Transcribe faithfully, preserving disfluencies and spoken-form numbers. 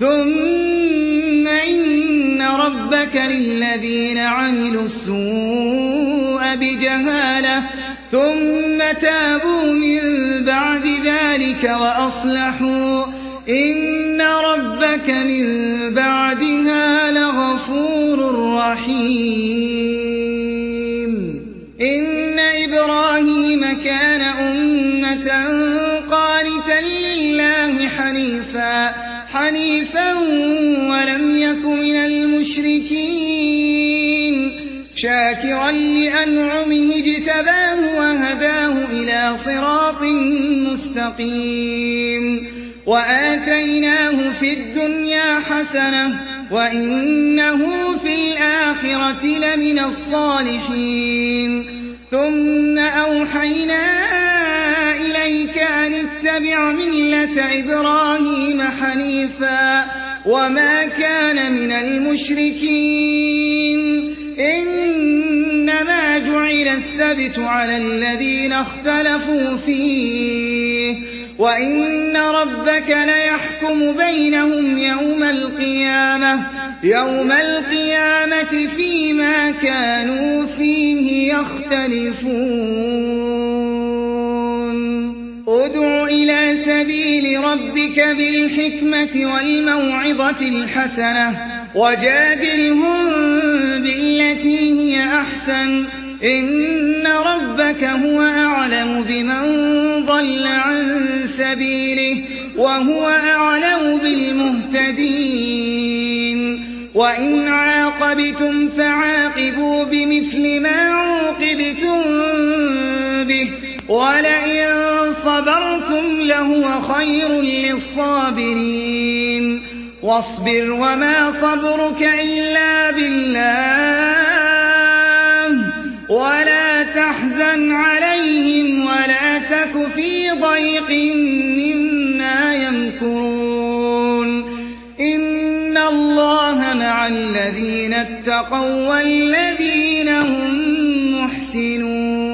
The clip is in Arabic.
ثم إن ربك للذين عملوا السوء بجهالة ثم تابوا من بعد ذلك وأصلحوا إن ربك من بعدها لغفور رحيم. إن إبراهيم كان أمة قانتا لله حنيفا حنيفا ولم يك من المشركين شاكرا لأنعمه اجتباه وهداه إلى صراط مستقيم وآتيناه في الدنيا حسنة وإنه في الآخرة لمن الصالحين. ثم أوحينا إليك أن اتبع ملة إبراهيم حنيفا وما كان من المشركين. إنما جعل السبت على الذين اختلفوا فيه وإن ربك ليحكم بينهم يوم القيامة يوم القيامة فيما كانوا فيه يختلفون. ادع إلى سبيل ربك بالحكمة والموعظة الحسنة وجادلهم بالتي هي أحسن إن ربك هو أعلم بمن ضل عن سبيله وهو أعلم بالمهتدين. وإن عاقبتم فعاقبوا بمثل ما عوقبتم به ولئن صبرتم لهو خير للصابرين. واصبر وما صبرك إلا بالله ولا تحزن عليهم ولا تك في ضيق مما يمكرون. إن الله مع الذين اتقوا والذين هم محسنون.